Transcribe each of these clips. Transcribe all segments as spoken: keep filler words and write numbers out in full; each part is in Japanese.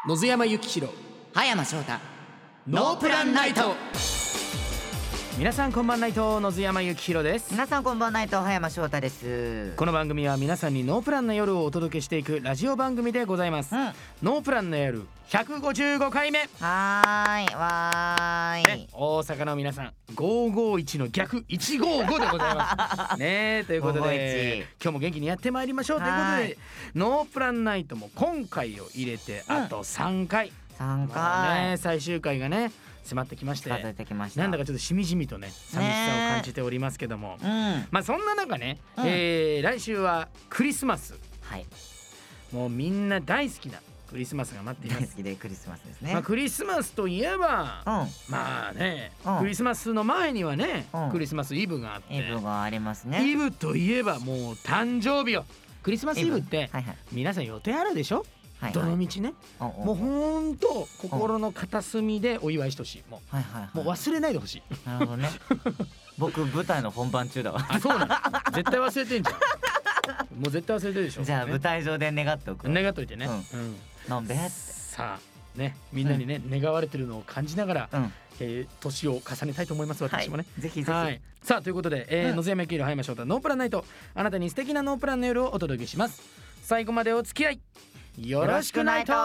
野津山幸弘、 葉山翔太、 ノープランナイト。皆さんこんばんナイト、野津山幸弘です。 皆さんこんばんナイト、葉山翔太です。 この番組は皆さんにノープランな夜をお届けしていくラジオ番組でございます、うん、ノープランな夜ひゃくごじゅうごかいめ。 はーい、わーい、 ね、大阪の皆さんごーごーいちの逆いちごーごでございますね。ということで今日も元気にやってまいりましょうということで、ノープランナイトも今回を入れてあとさんかい、うん、 さんかい、 まあね、最終回がね迫ってきまして、 数えてきました。 なんだかちょっとしみじみとね寂しさを感じておりますけども、 うん、 まあそんな中ね、 うん、 えー、来週はクリスマス、 はい、 もうみんな大好きなクリスマスが待っています。 大好きでクリスマスですね。 まあ、クリスマスといえば、うん、まあね、うん、クリスマスの前にはね、うん、クリスマスイブがあって、 イブがありますね。 イブといえばもう誕生日よ。クリスマスイブって、はいはい、皆さん予定あるでしょ、はいはい、どの道ね、もうほんと心の片隅でお祝いしてほしい。もう、はいはいはい、もう忘れないでほしい。 なるほどね僕舞台の本番中だわ。 あ、そうなの絶対忘れてんじゃんもう絶対忘れてるでしょ。 じゃあ舞台上で願っておく、 願っといてね、うんうん、 のんべってさあね、みんなにね、うん、願われてるのを感じながら、うん、えー、年を重ねたいと思います。私もね、 はい、ぜひぜひ、はい、 さあということで、えーうん、野津山幸弘、葉山翔太、ノープランナイト、あなたに素敵なノープランの夜をお届けします。最後までお付き合いよろしくナイト。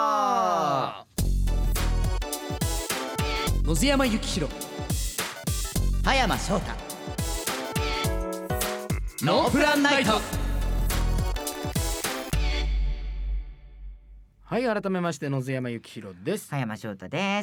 野津山幸弘、 葉山翔太、 ノープランナイト。はい、改めまして野津山幸弘です。 葉山翔太です。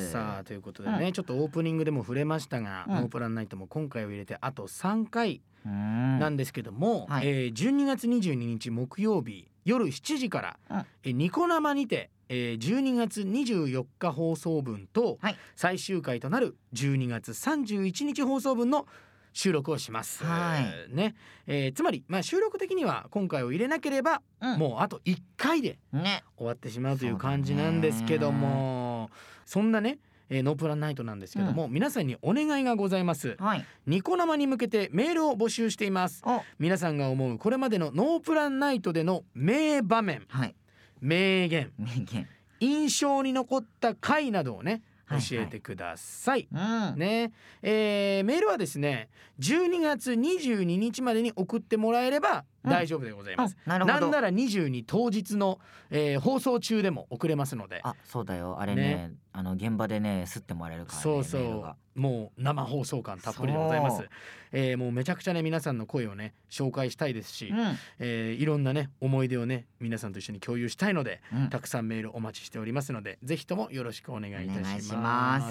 さあということでね、うん、ちょっとオープニングでも触れましたが、うん、ノープランナイトも今回を入れてあとさんかいなんですけども、はい、えー、じゅうにがつにじゅうににち木曜日夜しちじから、うん、えニコ生にて、えー、じゅうにがつにじゅうよっか放送分と、はい、最終回となるじゅうにがつさんじゅういちにち放送分の収録をします、はいね、えー、つまり、まあ、収録的には今回を入れなければ、うん、もうあといっかいで終わってしまうという感じなんですけども、 そ, そんなね、えー、ノープランナイトなんですけども、うん、皆さんにお願いがございます、はい、ニコ生に向けてメールを募集しています。皆さんが思うこれまでのノープランナイトでの名場面、はい、名言、名言、印象に残った回などをね教えてください、はいはい、うん、ね、えー、メールはですねじゅうにがつにじゅうににちまでに送ってもらえれば大丈夫でございます、うん、なるほど。なんならにじゅうに当日の、えー、放送中でも送れますので。 あ、そうだよ、あれ ね, ねあの現場でね吸ってもらえるからね。 そうそう、もう生放送感たっぷりでございます、えー、もうめちゃくちゃね皆さんの声をね紹介したいですし、うん、えー、いろんなね思い出をね皆さんと一緒に共有したいので、うん、たくさんメールお待ちしておりますのでぜひともよろしくお願いいたします。お願いします。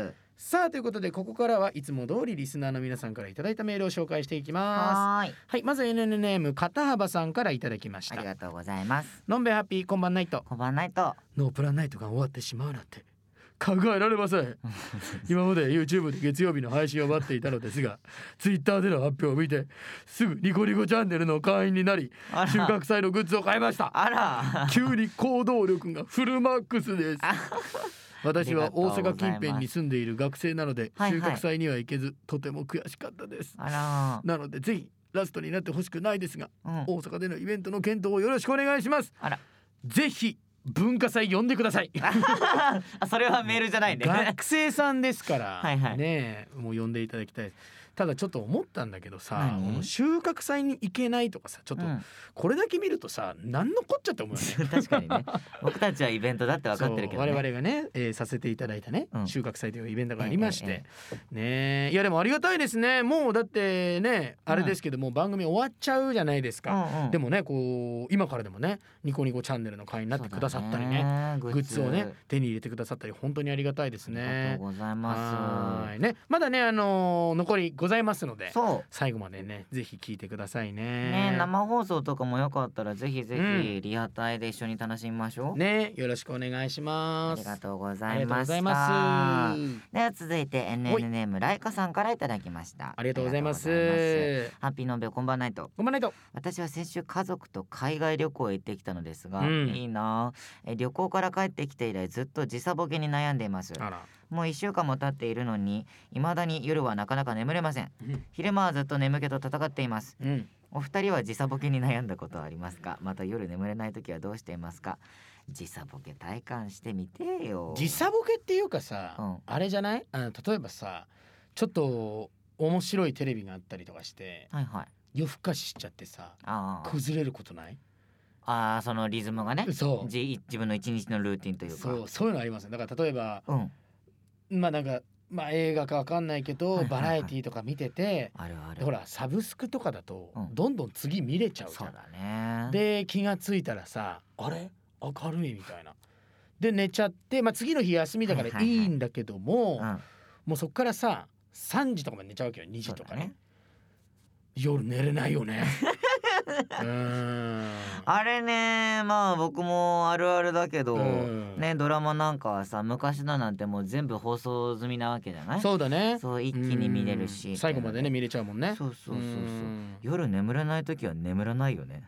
さあということでここからはいつも通りリスナーの皆さんからいただいたメールを紹介していきます。はい、はい、まず エヌエヌ ネーム片幅さんからいただきました。 ありがとうございます。 のんべハッピー、こんばんナイト。 こんばんナイト。 ノープランナイトが終わってしまうなんて考えられません今まで YouTube で月曜日の配信を待っていたのですがTwitter での発表を見てすぐニコニコチャンネルの会員になり収穫祭のグッズを買いました。 あら急に行動力がフルマックスです私は大阪近辺に住んでいる学生なので収穫祭には行けず、はいはい、とても悔しかったです。あら、なのでぜひラストになってほしくないですが、うん、大阪でのイベントの検討をよろしくお願いします。あら、ぜひ文化祭呼んでくださいあ、それはメールじゃないね学生さんですからはい、はい、ね、もう呼んでいただきたいです。ただちょっと思ったんだけどさ、この収穫祭に行けないとかさ、ちょっとこれだけ見るとさ、何のこっちゃって思うよね確かにね、僕たちはイベントだって分かってるけどね、 我々がね、えー、させていただいたね、うん、収穫祭というイベントがありまして、えええね、いやでもありがたいですね。もうだってねあれですけども、うん、番組終わっちゃうじゃないですか、うんうん、でもねこう今からでもねニコニコチャンネルの会員になってくださったり ね, ねグッズをね手に入れてくださったり本当にありがたいですね。 ありがとうございます。 はい、ね、まだね、あのー、残りございますので最後までねぜひ聞いてください ね, ね。生放送とかもよかったらぜひぜひリアタイで一緒に楽しみましょう、 うん、ね。よろしくお願いします。 ありがとうございました。では続いて エヌエヌ ネームライカさんからいただきました。 ありがとうございます。 ハッピーのべこんばんナイト。 こんばんナイト。 私は先週家族と海外旅行へ行ってきたのですが、うん、いいなえ旅行から帰ってきて以来ずっと時差ボケに悩んでいます。あら、 もういっしゅうかんも経っているのに未だに夜はなかなか眠れません、うん、昼間はずっと眠気と戦っています、うん、お二人は時差ボケに悩んだことはありますか？また夜眠れない時はどうしていますか？時差ボケ体感してみてよ。 時差ボケっていうかさ、うん、あれじゃない？あの例えばさちょっと面白いテレビがあったりとかして、はいはい、夜更かししちゃってさ崩れることない？ ああ、そのリズムがね、そう自分の一日のルーティンというか、 そうそういうのありますね。だから例えば、うん、まあなんかまあ映画かわかんないけど、はいはいはい、バラエティとか見てて、あるある、ほらサブスクとかだと、うん、どんどん次見れちゃうじゃん。そうだね。で気がついたらさ、あれ明るいみたいなで寝ちゃって、まあ次の日休みだからいいんだけども、はいはいはい、うん、もうそっからささんじとかまで寝ちゃうわけよ。にじとか ね, ね夜寝れないよね。うーん、 あれね、まあ僕もあるあるだけど、ね、ドラマなんかはさ昔のなんてもう全部放送済みなわけじゃない？そうだね。そう一気に見れるし、 最後までね見れちゃうもんね。 そうそうそうそう。夜眠れない時は眠らないよね。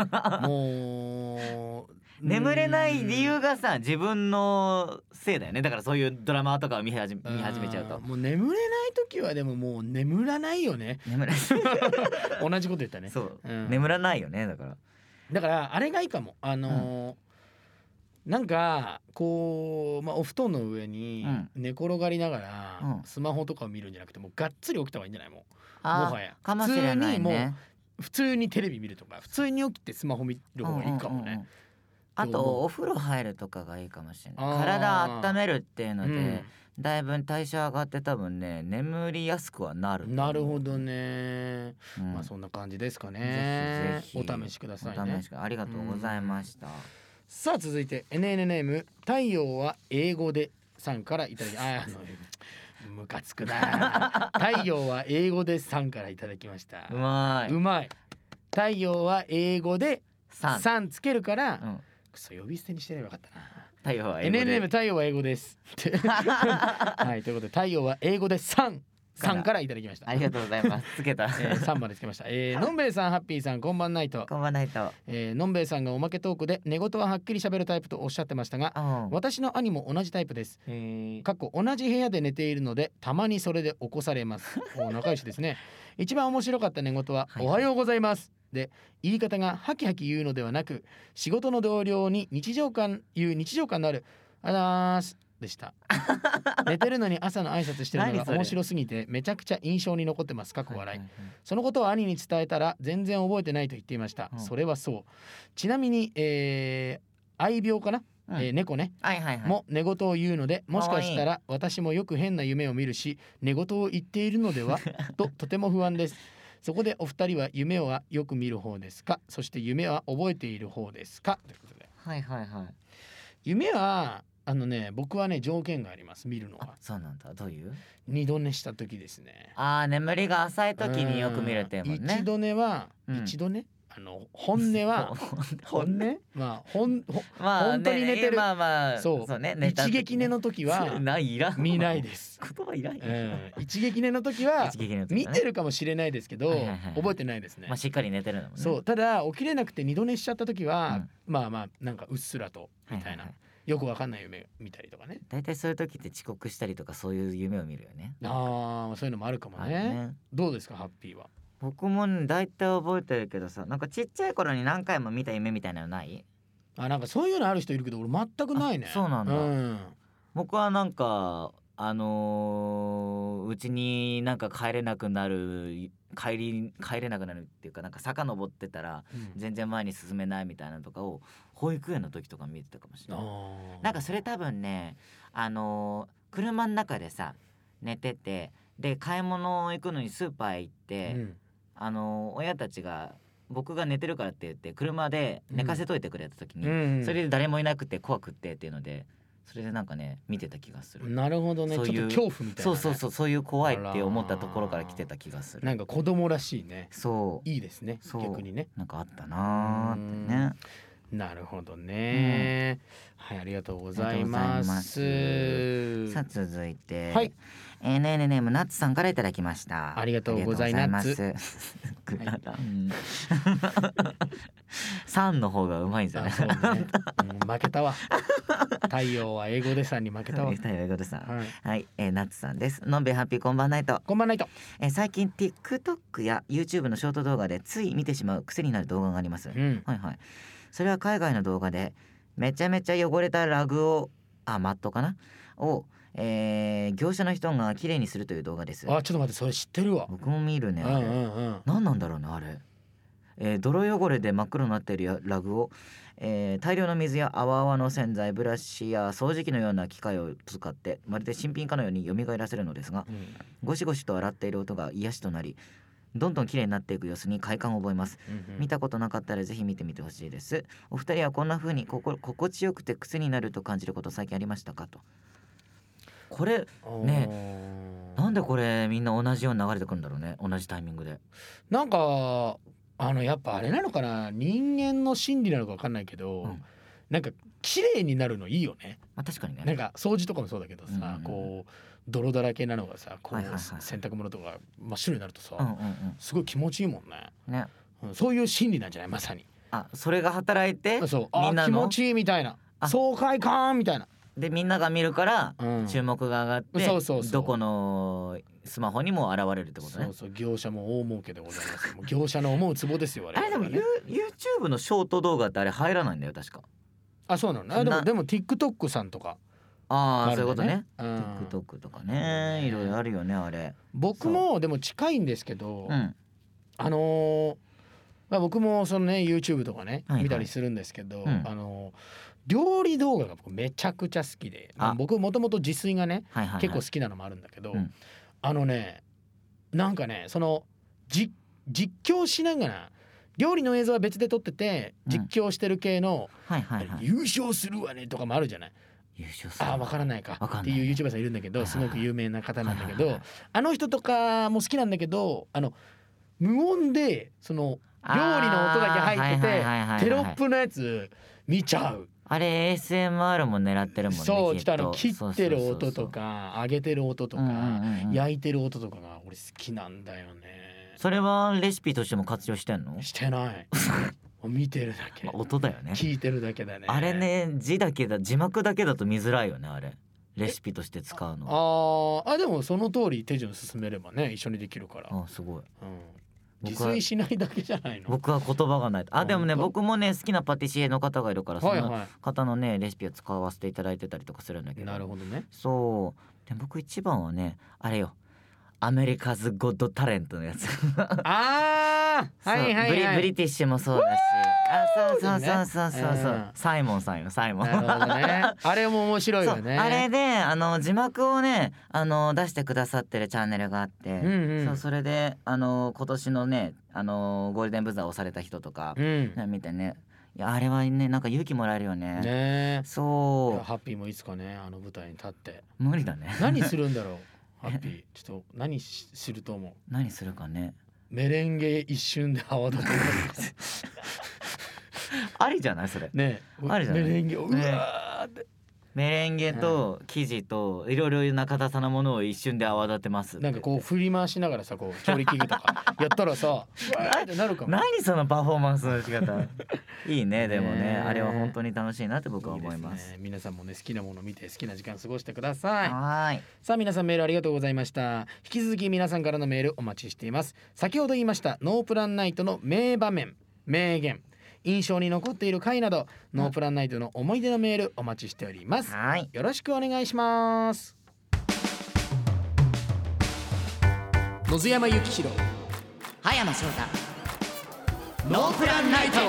もう眠れない理由がさ自分のせいだよね。だからそういうドラマとかを見始め、見始めちゃうと、 もう眠れない時はでももう眠らないよね。眠らない同じこと言ったね。そう、うん、 眠らないよね。だからだからあれがいいかも。あのーうん、なんかこう、まあ、お布団の上に寝転がりながら、うん、スマホとかを見るんじゃなくてもうがっつり起きた方がいいんじゃない？もうもはやかもしれないね。普通にもう普通にテレビ見るとか普通に起きてスマホ見る方がいいかもね、うんうんうん、 あとお風呂入るとかがいいかもしれない。体温めるっていうので、うん、だいぶ代謝上がって多分ね眠りやすくはなる。 なるほどね、うん、まあそんな感じですかね。ぜひぜひお試しくださいね。 お試しありがとうございました、うん、 さあ続いて エヌエヌ ネーム太陽は英語でさんからいただきあのムカつくな。太陽は英語でさんからいただきました。 うまいうまい。太陽は英語でさんつけるから、うん、くそ呼び捨てにしてればよかったな。 太陽は英語でエヌエヌ ネーム太陽は英語ですはいということで太陽は英語でさんさんからいただきました。 ありがとうございます。つけた、えー、さんまでつけました、えー、のんべえさんハッピーさんこんばんナイト。 こんばんナイト、 えー、のんべえさんがおまけトークで寝言ははっきり喋るタイプとおっしゃってましたが、うん、私の兄も同じタイプです。過去同じ部屋で寝ているのでたまにそれで起こされます。お仲良しですね。一番面白かった寝言は、はい、おはようございますで言い方がハキハキ言うのではなく仕事の同僚に日常感言う日常感のあるあらーすでした。寝てるのに朝の挨拶してるのが面白すぎてめちゃくちゃ印象に残ってます。かっこ笑い、はいはいはい、そのことを兄に伝えたら全然覚えてないと言っていました、うん、それはそう。ちなみに、えー、愛病かな、うん、えー、猫ね、はいはいはい、も寝言を言うのでもしかしたら私もよく変な夢を見るし寝言を言っているのではととても不安です。そこでお二人は夢はよく見る方ですか？そして夢は覚えている方ですか？ということで、 はいはいはい、 夢はあのね僕はね条件があります。見るのは。 そうなんだ。どういう？ 二度寝した時ですね。 あー眠りが浅い時によく見るってもんね。 一度寝は、うん、一度寝あの本音は本音まあ本まあ、ね、本当に寝てる、まあまあそう、そうね、寝た時一撃寝の時はないいら見ないです。 言葉いらん、うん、 一撃寝の時は見てるかもしれないですけど、はいはいはい、覚えてないですね。 まあしっかり寝てるのもね。 そうただ起きれなくて二度寝しちゃった時は、うん、まあまあなんかうっすらとみたいな、はいはいはい、よくわかんない夢見たりとかね。 だいたいそういう時って遅刻したりとかそういう夢を見るよね。 ああそういうのもあるかも ね, ねどうですかハッピーは？ 僕もねだいたい覚えてるけどさ、なんかちっちゃい頃に何回も見た夢みたいなのない？ あなんかそういうのある人いるけど俺全くないね。 そうなんだ、うん、僕はなんかあのー、うちになんか帰れなくなる帰り帰れなくなるっていうかなんか坂登ってたら全然前に進めないみたいなのとかを保育園の時とか見てたかもしれない。なんかそれ多分ねあのー、車の中でさ寝ててで買い物行くのにスーパー行って、うん、あのー、親たちが僕が寝てるからって言って車で寝かせといてくれた時に、うん、それで誰もいなくて怖くってっていうのでそれでなんかね見てた気がする。 なるほどね。そういうちょっと恐怖みたいな、ね、 そうそうそうそういう怖いって思ったところから来てた気がする。 なんか子供らしいね。 そういいですね逆にね。 なんかあったなーってね。 なるほどね、うん、はい、ありがとうございます。 ますさあ続いて、 はい、 えー、ねーねーネームナッツさんからいただきました。 ありがとうございます。 くだらんさんの方がうまいんじゃない。 そうね、うん、負けたわ太陽は英語でさんに負けたわ。 太陽英語でさん、 はい、 はい、えー、ナッツさんです。のんべえハッピーこんばんナイト。 こんばんナイト。 えー、最近 TikTok や YouTube のショート動画でつい見てしまう癖になる動画があります、 うん、 はいはい。それは海外の動画でめちゃめちゃ汚れたラグをあマットかなを、えー、業者の人が綺麗にするという動画です。 あ、ちょっと待って、それ知ってるわ。 僕も見るねあれ、うんうんうん、何なんだろうねあれ、えー、泥汚れで真っ黒になっているラグを、えー、大量の水や泡々の洗剤ブラシや掃除機のような機械を使ってまるで新品かのように蘇らせるのですが、うん、ゴシゴシと洗っている音が癒しとなりどんどん綺麗になっていく様子に快感を覚えます、うんうん、見たことなかったらぜひ見てみてほしいです。お二人はこんな風にここ心地よくて癖になると感じること最近ありましたかと。これね、なんでこれみんな同じように流れてくるんだろうね、同じタイミングで。 なんかあのやっぱあれなのかな、人間の心理なのか分かんないけど、うん、なんか綺麗になるのいいよね。 まあ、確かにね。 なんか掃除とかもそうだけどさ、うんうん、こう泥だらけなのがさこう、はいはいはい、洗濯物とか真っ白になるとさ、うんうんうん、すごい気持ちいいもんね。ね、うん、そういう心理なんじゃない、まさに。 あ、それが働いて、 そう、みんなの気持ちいいみたいな、爽快感みたいなでみんなが見るから注目が上がって、うん、そうそうそう、どこのスマホにも現れるってことね。 そうそう、業者も大儲けでございますもう業者の思うツボですよあれ。 あれでも、ね、YouTube のショート動画ってあれ入らないんだよ確か。 あ、そうなの。あ、でもでも TikTok さんとか、 ああ、そういうことね、うん、TikTok とかね、いろいろあるよねあれ。 僕もでも近いんですけど、うん、あのーまあ、僕もそのね YouTube とかね、はいはい、見たりするんですけど、うん、あのー料理動画が僕めちゃくちゃ好きで、まあ、僕もともと自炊がね、はいはいはい、結構好きなのもあるんだけど、うん、あのねなんかねそのじ実況しながら料理の映像は別で撮ってて実況してる系の、うん、はいはいはい、優勝するわねとかもあるじゃない。 優勝する、 あー、わからないかっていう YouTuber さんいるんだけど、 はいはいはい、 すごく有名な方なんだけど、はいはいはい、あの人とかも好きなんだけど、あの無音でその料理の音だけ入っててテロップのやつ見ちゃう。 あれ エーエスエムアール も狙ってるもんね。 そう、来たの切ってる音とか揚げてる音とか、うんうんうん、焼いてる音とかが俺好きなんだよね。 それはレシピとしても活用してんの？ してない見てるだけ、 まあ、音だよね。 聞いてるだけだね。 あれね、字だけだ字幕だけだと見づらいよねあれ。レシピとして使うの。 ああ、でもその通り手順進めればね一緒にできるから。 あ、すごい、うん、 自炊しないだけじゃないの？ 僕は言葉がない。あ、でもね僕もね好きなパティシエの方がいるから、その方のねレシピを使わせていただいてたりとかするんだけど。 なるほどね。 そうで僕一番はねあれよ、アメリカズゴッドタレントのやつあー、はいはいはい、 ブリ、ブリティッシュもそうだし、あ、そうそうそうそうそうそう、うん、サイモンさんよ、サイモン。 なるほどね。あれも面白いよね。 あれであの字幕をねあの出してくださってるチャンネルがあって、うんうん、そう、それであの今年のねあのゴールデンブザーをされた人とか、うん、見てね、いやあれはねなんか勇気もらえるよね。ね、そう。 ハッピーもいつかねあの舞台に立って。 無理だね。 何するんだろうハッピー。ちょっと何すると思う？何するかね。 メレンゲ一瞬で泡立てるありじゃないそれね。ありじゃない。メレンゲをうわーって、ね、 メレンゲと生地といろいろな硬さなものを一瞬で泡立てますって。 なんかこう振り回しながらさ、こう調理器具とかやったらさわーってなるかも。 何そのパフォーマンスの仕方いいね。でもねあれは本当に楽しいなって僕は思います。 いいですね。皆さんもね好きなものを見て好きな時間過ごしてください。 はい。 さあ皆さんメールありがとうございました。引き続き皆さんからのメールお待ちしています。先ほど言いましたノープランナイトの名場面、名言、印象に残っている回など、うん、ノープランナイトの思い出のメールお待ちしております。 はい、 よろしくお願いします。野津山幸弘、 葉山翔太、 ノープランナイト。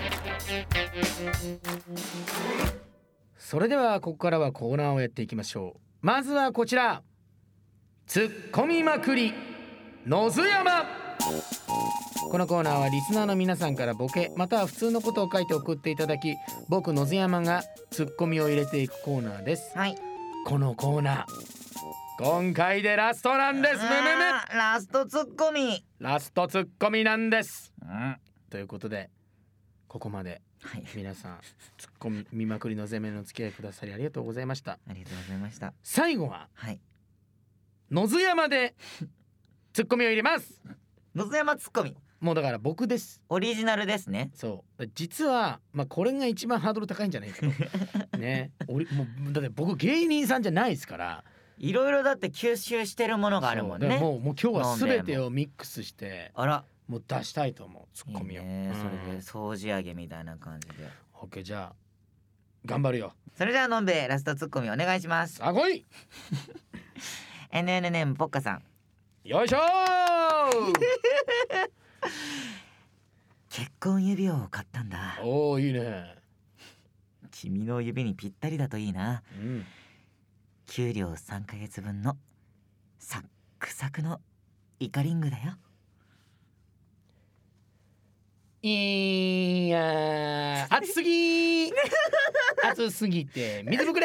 それではここからはコーナーをやっていきましょう。まずはこちら、ツッコミまくり野津山。このコーナーはリスナーの皆さんからボケまたは普通のことを書いて送っていただき、僕野津山がツッコミを入れていくコーナーです。 はい。 このコーナー今回でラストなんです。むむむラストツッコミラストツッコミなんです、 うん、 ということでここまではい、 皆さんツッコミ見まくりの攻めの付き合いくださりありがとうございました。 ありがとうございました。 最後は、 はい、 野津山でツッコミを入れます。 野津山ツッコミ、 もうだから僕です。 オリジナルですね。 そう実はまあこれが一番ハードル高いんじゃないかとね。俺もうだって僕芸人さんじゃないですから、 いろいろだって吸収してるものがあるもんね。 もうもう今日は全てをミックスしてあらもう出したいと思うツッコミを。いいね、 うん、それで掃除上げみたいな感じで。 オッケー、じゃあ頑張るよ。 それじゃあのんべえラストツッコミお願いします。 あ、来い。 エヌエヌ ネームポッカさん、 よいしょー。 結婚指輪を買ったんだ。 おーいいね。 君の指にぴったりだといいな、 うん、 給料さんかげつぶんのサックサクのイカリングだよ。 いやー暑すぎー暑すぎて水ぶくれ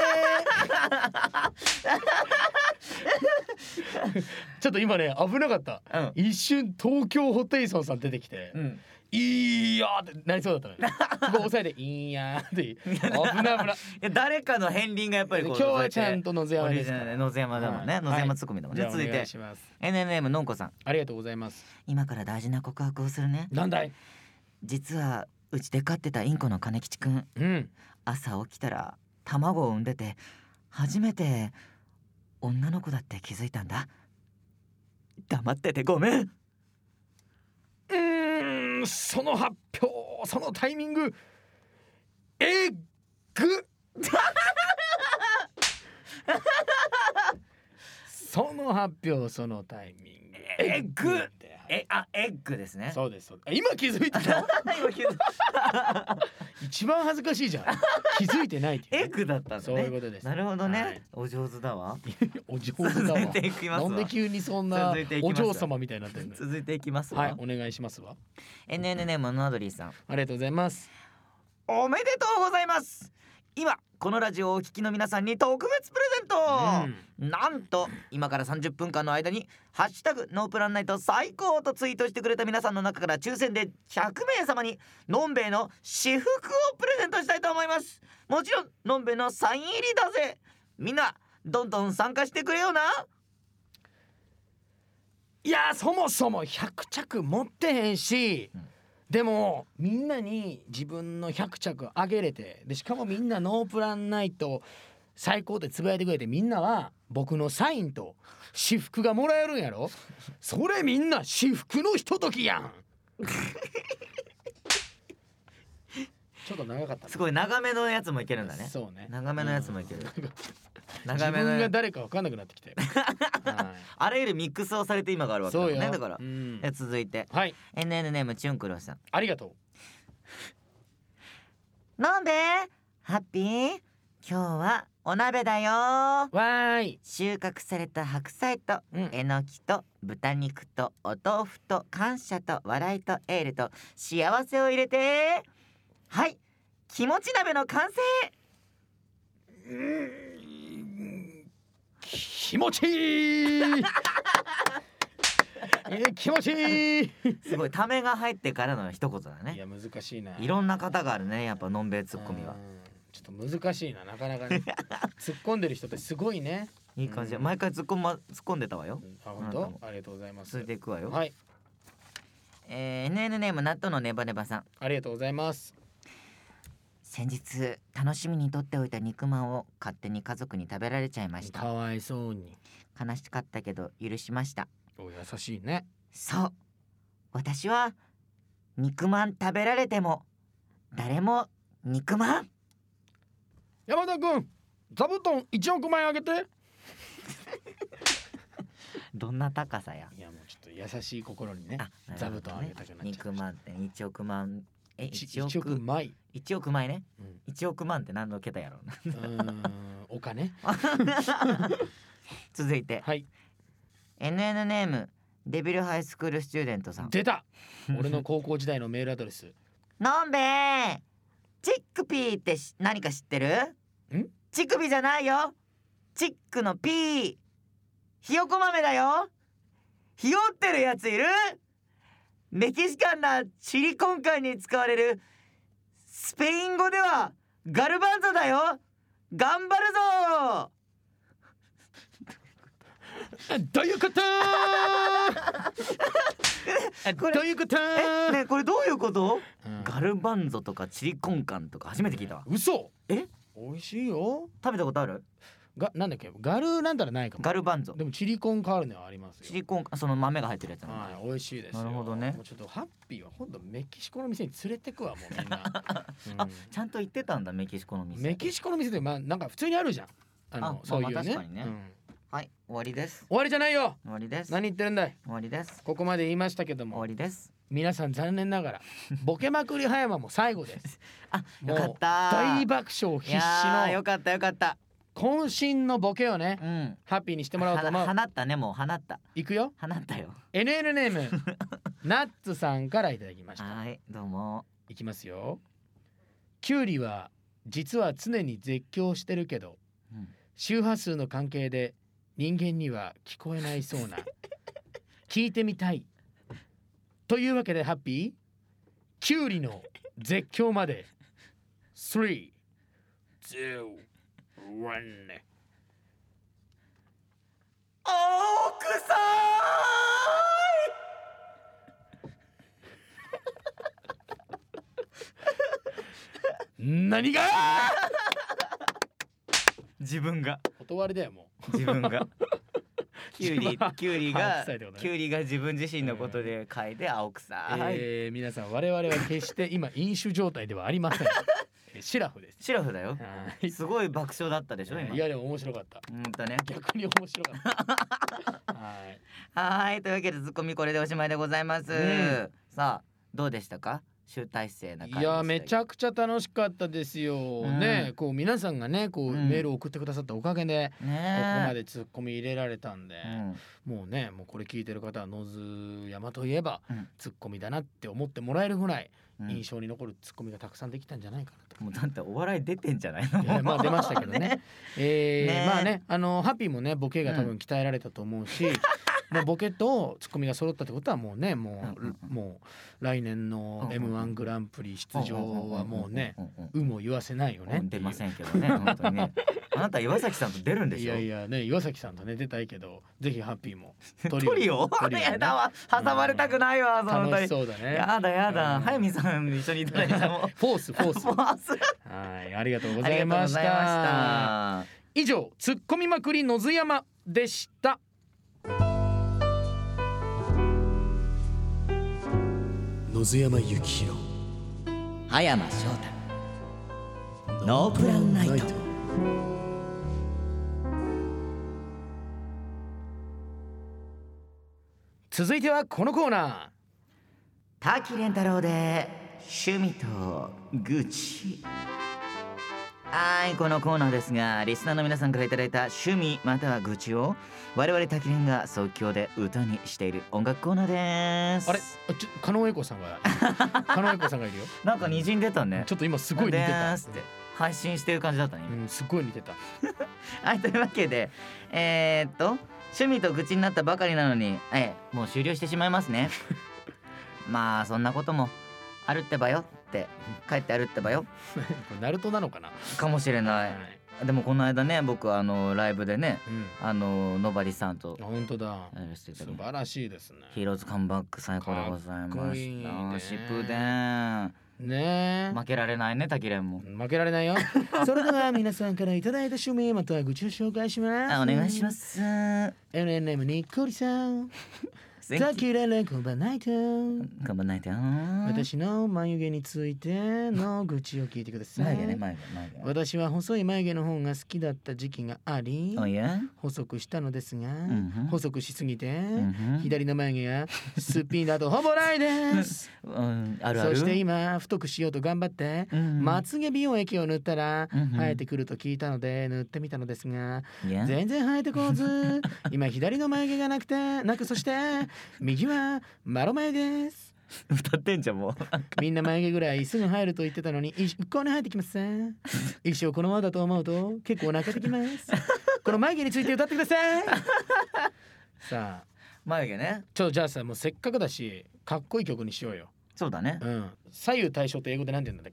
ちょっと今ね危なかった、うん、一瞬東京ホテイソンさん出てきて、うん、いやーってなりそうだったのよ。ここ押さえていやーって危ない危ない。いや誰かの片鱗がやっぱりこう今日はちゃんと野津山ですから。 野津山だもんね、はい、野津山ツッコミだもんね、はい、続いて エヌエヌ ネームのんこさん、 ありがとうございます。 今から大事な告白をするね。 なんだい。 実はうちで飼ってたインコの金吉くん、 うん、 朝起きたら卵を産んでて初めて女の子だって気づいたんだ。黙っててごめん。 うーん、その発表、そのタイミングエッグその発表、そのタイミングエッグえあエッグですね。 そうです。今気づいた今気づいた一番恥ずかしいじゃん。気づいてないっていう、ね、 エッグだったんですね。 そういうことです。 なるほどね、はい、お上手だわお上手だわ。続いていきますわ。なんで急にそんなお嬢様みたいになってるの。続いていきますわ。はい、お願いしますわ。 エヌエヌ ネームノアドリーさん、 ありがとうございます。 おめでとうございます。今このラジオをお聞きの皆さんに特別プレゼント、うん、なんと今からさんじゅっぷんかんの間にハッシュタグノープランナイト最高とツイートしてくれた皆さんの中から抽選でひゃくめい様にのんべえの私服をプレゼントしたいと思います。もちろんのんべえのサイン入りだぜ。みんなどんどん参加してくれよな。 いやそもそもひゃくちゃく持ってへんし、うん、でもみんなに自分のひゃくちゃくあげれて、でしかもみんなノープランナイト最高ってつぶやいてくれて、みんなは僕のサインと私服がもらえるんやろ。それみんな私服のひとときやんちょっと長かった。 すごい長めのやつもいけるんだね。 そうね、 長めのやつもいける。 長めの自分が誰か分かんなくなってきてはい、あらゆるミックスをされて今があるわけだもんね。だから、 うん、 続いて、 はい、 エヌエヌ ネームチュンクロさん、 ありがとう。なんでハッピー、今日はお鍋だよ。わーい。 収穫された白菜と、うん、えのきと豚肉とお豆腐と感謝と笑いとエールと幸せを入れて、はい、気持ち鍋の完成。 うーん、気持ちいいえー、気持ちいいすごいためが入ってからの一言だね。 いや難しいな。 いろんな方があるね、やっぱのんべえツッコミは。 ちょっと難しいな、なかなかね突っ込んでる人ってすごいね。 いい感じで、毎回突っ込ま突っ込んでたわよ。 あ、本当？ありがとうございます。 続いていくわよ。 はい。 えー、エヌエヌ ネーム納豆のネバネバさん、 ありがとうございます。 先日楽しみにとっておいた肉まんを勝手に家族に食べられちゃいました。 かわいそうに。 悲しかったけど許しました。 お優しいね。 そう、私は肉まん食べられても誰も肉まん。 山田くん、座布団いちおくまんあげてどんな高さや。 いやもうちょっと優しい心にね、座布団あげたくなっちゃう。 肉まんっていちおくまん、えいちおくまいいちおくまいね、うん、いちおくまんって何の桁やろう。うーん、 お金続いて、 はい、 エヌエヌ ネームデビルハイスクールスチューデントさん、 出た俺の高校時代のメールアドレスのんべえ、チックピーって何か知ってる？ん？チクビじゃないよ、チックのピー、ひよこ豆だよ。ひよってるやついる？メキシカンなチリコンカンに使われるスペイン語ではガルバンゾだよ。頑張るぞ。 どういうことこれどういうことえ、ね、これどういうこと、 うん、 ガルバンゾとかチリコンカンとか初めて聞いたわ。 嘘。 え、 美味しいよ。 食べたことある？ がなんだっけ、ガルなんだらないかも。 ガルバンゾ。 でもチリコンカールネはありますよ。 チリコンカン、その豆が入ってるやつなんだ。 はい、美味しいですよ。 なるほどね。 もうちょっとハッピーは今度メキシコの店に連れてくわ、もうみんな、うん、 あ、ちゃんと行ってたんだ、メキシコの店。 メキシコの店でまあなんか普通にあるじゃん、あのあ、 そういうね、 まあまあ確かにね、 うん、 はい、終わりです。 終わりじゃないよ。 終わりです。 何言ってるんだい。 終わりです。 ここまで言いましたけども終わりです。 皆さん残念ながらボケまくり葉山も最後ですあ、よかった。 大爆笑必至のよかったよかった。 渾身のボケをね、 うん、 ハッピーにしてもらおうと思う。 放ったね、もう放った。 いくよ。 放ったよ。 エヌエヌ ネームナッツさんからいただきました。 はい、どうも。 いきますよ。キュウリは実は常に絶叫してるけど、うん、周波数の関係で人間には聞こえないそうな聞いてみたいというわけでハッピー、キュウリの絶叫までスリー、ツー、ワン。 青臭い何が自分が断りだよ、もう自分がキュウリキュウリが、 ね、 キュウリが自分自身のことで書いて青臭い、 えー、皆さん我々は決して今飲酒状態ではありませんシラフです。 シラフだよ。すごい爆笑だったでしょ今。 いやでも面白かった。 本当ね。 逆に面白かった。はい。 はい、というわけでツッコミこれでおしまいでございます。うん、さあどうでしたか？集大成な感じ。 いやめちゃくちゃ楽しかったですよ、うん、ね、こう皆さんがねこう、うん、メールを送ってくださったおかげで、ね、ここまでツッコミ入れられたんで、うん、もうねもうこれ聞いてる方は野津山といえば、うん、ツッコミだなって思ってもらえるぐらい印象に残るツッコミがたくさんできたんじゃないかなと。 もうだってお笑い出てんじゃないの？ いやまあ出ましたけどね。ねえー、 ねまあねあのハッピーもねボケが多分鍛えられたと思うし、うんもうボケとツッコミが揃ったってことはもうねもう、うんうんうん、もう来年の エムワン グランプリ出場はもうね有無を言わせないよね。 出ませんけどね本当にね。あなた岩崎さんと出るんでしょ。 いやいやね岩崎さんとね出たいけどぜひハッピーもトリオトリオやだわ挟まれたくないわ、うん、その楽しそうだね。 やだやだ、うん、早見さん一緒にいただいてもフォースフォースフォースはいありがとうございました。以上ツッコミまくり野津山でした。野津山幸宏、 葉山翔太、ノープランナイト。 続いてはこのコーナー、 滝蓮太郎で趣味と愚痴。はい、このコーナーですがリスナーの皆さんからいただいた趣味または愚痴を我々滝蓮が即興で歌にしている音楽コーナーです。 あれ、ちょ加納栄子さんが加納栄子さんがいるよ。 なんか滲んでたね。 ちょっと今すごい似てたって配信してる感じだったね。 うん、すごい似てたはい、というわけでえー、っと趣味と愚痴になったばかりなのに、ええ、もう終了してしまいますねまあそんなこともあるってばよって書いてあるってばよナルトなのかなかもしれない、はい、でもこの間ね僕あのライブでね、うん、あののばりさんと本当だ素晴らしいですね。 ヒーローズカムバック最高でございました。シップデンね負けられないね滝蓮も負けられないよそれでは皆さんからいただいた趣味または愚痴を紹介します。 あお願いします。 エヌエヌ ネームにっこりさん滝蓮こんばんないとこんばんないと私の眉毛についての愚痴を聞いてください。 眉毛ね眉毛眉毛。 私は細い眉毛の方が好きだった時期があり、 oh, yeah? 細くしたのですが、 mm-hmm. 細くしすぎて、 mm-hmm. 左の眉毛がすっぴんだとほぼないです、 うん、あるある。 そして今太くしようと頑張って、mm-hmm. まつげ美容液を塗ったら、mm-hmm. 生えてくると聞いたので塗ってみたのですが、yeah? 全然生えてこず今左の眉毛がなくてなくそして右はマロ眉です。 歌ってんじゃんもうみんな眉毛ぐらいすぐ生えると言ってたのに一向に生えてきません。一生このままだと思うと結構泣けてきますこの眉毛について歌ってくださいさあ眉毛ねちょじゃあさもうせっかくだしかっこいい曲にしようよ。 そうだね、 うん、左右対称って英語で何て言うんだっけ。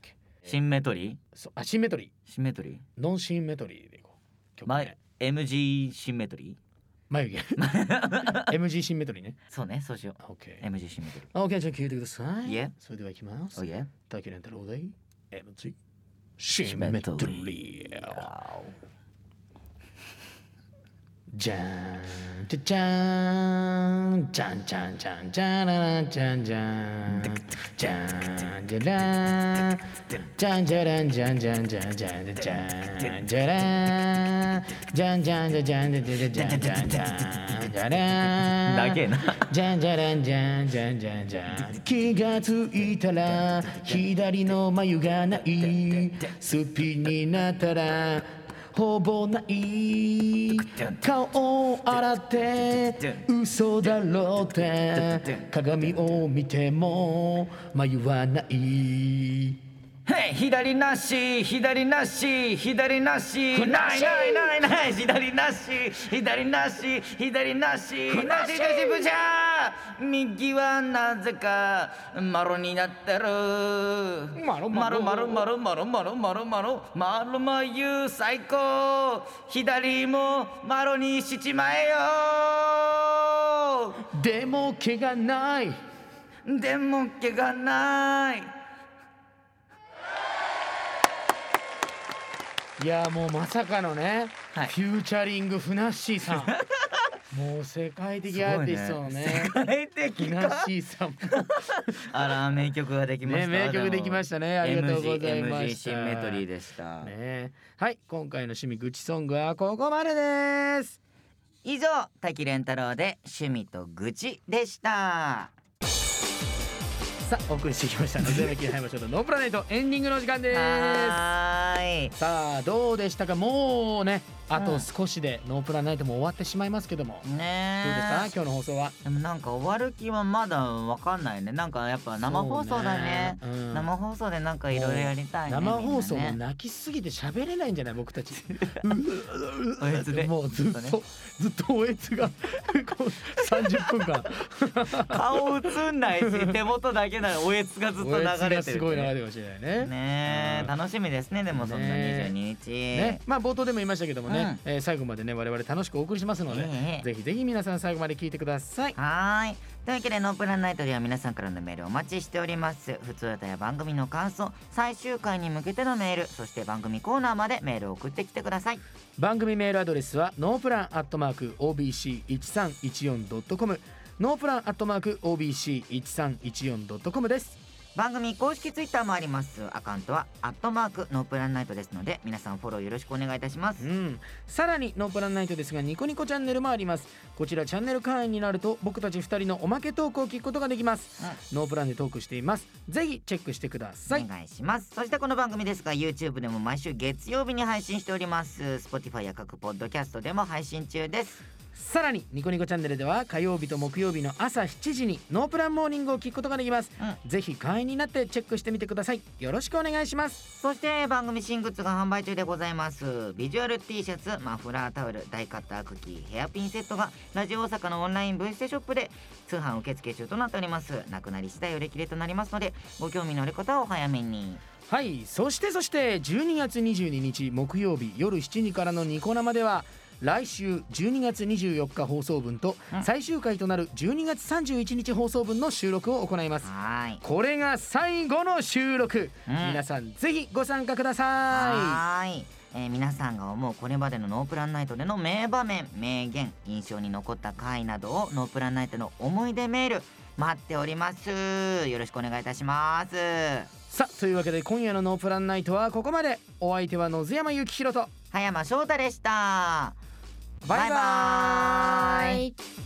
シンメトリーそあシンメトリーシンメトリーノンシンメトリーでいこう曲ね。 エムジー シンメトリー眉毛エムジー シンメトリーね。 そうね、そうしよう。 OK エムジー シンメトリー。 OK じゃあ聞いてください。 Yeah それではいきます。 Oh yeah 竹連太郎で エムジー シンメトリー。じゃーんじゃじゃーんじゃんじゃんじゃんじゃららんじゃんじゃんじゃんじゃらんじゃんじゃらんじゃんじゃんじゃんじゃんじゃんじゃらんじゃんじゃんじゃじゃんじゃじゃじゃじゃんじゃんじゃんじゃらんだけなじゃんじゃらんじゃんじゃんじゃんじゃん気がついたら左の眉がないすっぴんになったらほぼない顔を洗って嘘だろうって鏡を見ても眉はないへい左なし左なし左なしないないないない左なし左なし左なしなしかしぶじゃ右はなぜかマロになってるマロマロマロマロマロマロマロマロマロ眉最高左もマロにしちまえよでも毛がないでも毛がないいやもうまさかのね、 はい、 フューチャリングふなっしーさんもう世界的アーティストのね、 世界的ふなっしーさんもあら名曲ができましたね、名曲できましたね。ありがとうございました。 エムジー シンメトリーでした、 ね、はい今回の趣味愚痴ソングはここまでです。 以上滝蓮太郎で趣味と愚痴でした。 さあお送りしてきましたのでき入りましょうとノープラネットエンディングの時間です。 はーいさあどうでしたか。もうねあと少しでノープラナイトも終わってしまいますけども、 ねどうでした今日の放送は。 でもなんか終わる気はまだわかんないね。なんかやっぱ生放送だね、 そうねうん生放送でなんかいろいろやりたいね。 生放送もみんなね泣きすぎて喋れないんじゃない僕たちおえつでもうずっとずっとおえつがこうさんじゅっぷんかん顔映んないし手元だけならおえつがずっと流れてる、ね、 おえつがすごい流れてるかもしれないね。 ねえ、 うん楽しみですね。でもそんなにじゅうににちね、まあ冒頭でも言いましたけどもね、 うんえー最後までね我々楽しくお送りしますので、 ええぜひぜひ皆さん最後まで聞いてください。 はーい。というわけでノープランナイトでは皆さんからのメールをお待ちしております。普通歌や番組の感想、最終回に向けてのメール、そして番組コーナーまでメールを送ってきてください。 番組メールアドレスはノープランアットマーク オービーシーいちさんいちよんドットコム ノープランアットマーク オービーシーいちさんいちよんドットコムです。 番組公式ツイッターもあります。アカウントはアットマークノープランナイトですので皆さんフォローよろしくお願いいたします。 うん、さらにノープランナイトですがニコニコチャンネルもあります。こちらチャンネル会員になると僕たちふたりのおまけトークを聞くことができます、うん、ノープランでトークしています。ぜひチェックしてください。 お願いします。そしてこの番組ですが YouTube でも毎週月曜日に配信しております。 Spotify や各ポッドキャストでも配信中です。 さらにニコニコチャンネルでは火曜日と木曜日の朝しちじにノープランモーニングを聞くことができます、うん、ぜひ会員になってチェックしてみてください。よろしくお願いします。 そして番組新グッズが販売中でございます。ビジュアル T シャツ、マフラータオル、ダイカッタークッキー、ヘアピンセットがラジオ大阪のオンラインブースショップで通販受付中となっております。なくなり次第売り切れとなりますのでご興味のある方はお早めに。 はい、そしてそしてじゅうにがつにじゅうににち木曜日夜しちじからのニコ生では来週じゅうにがつにじゅうよっか放送分と最終回となるじゅうにがつさんじゅういちにち放送分の収録を行います。 はいこれが最後の収録、うん、皆さんぜひご参加ください。 はい、えー、皆さんが思うこれまでのノープランナイトでの名場面、名言、印象に残った回などをノープランナイトの思い出メール待っております。よろしくお願いいたします。 さあというわけで今夜のノープランナイトはここまで。お相手は野津山幸宏と葉山翔太でした。 バイバーイ。